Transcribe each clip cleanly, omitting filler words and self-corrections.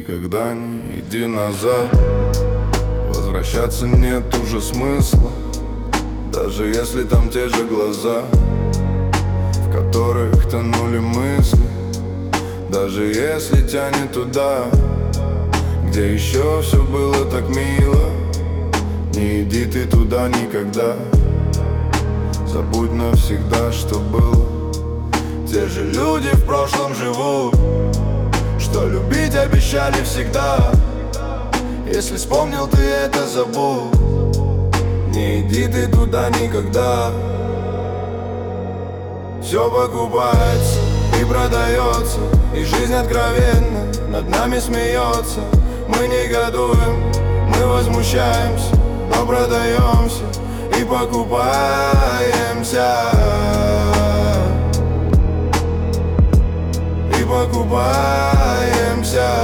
никогда не иди назад. Возвращаться нет уже смысла, даже если там те же глаза, в которых тонули мысли. Даже если тянет туда, где еще все было так мило, не иди ты туда никогда. Забудь навсегда, что было. Те же люди в прошлом живут, что любить обещали всегда. Если вспомнил, ты это забудь. Не иди ты туда никогда. Все покупается и продается, и жизнь откровенно над нами смеется. Мы негодуем, мы возмущаемся, но продаемся и покупаемся. И покупаемся.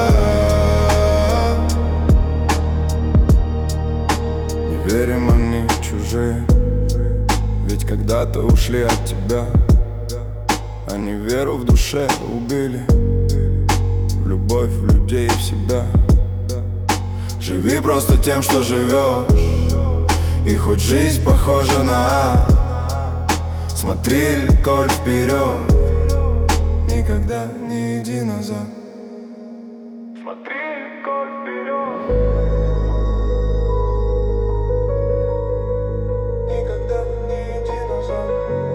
Не верим, они чужие, ведь когда-то ушли от тебя. Они веру в душе убили, в любовь, в людей и в себя. Живи просто тем, что живешь, и хоть жизнь похожа на ад, смотри легко вперед, никогда не иди назад. Смотри легко вперед, никогда не иди назад.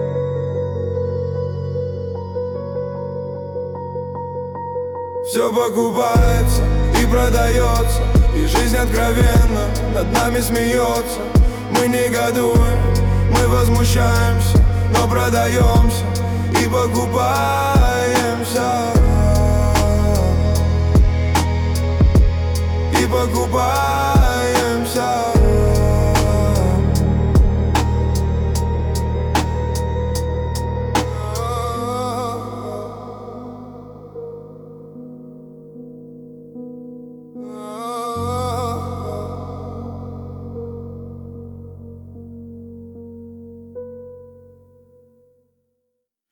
Все покупается и продается, и жизнь откровенно над нами смеется. Мы негодуем, мы возмущаемся, но продаемся и покупаемся. И покупаемся.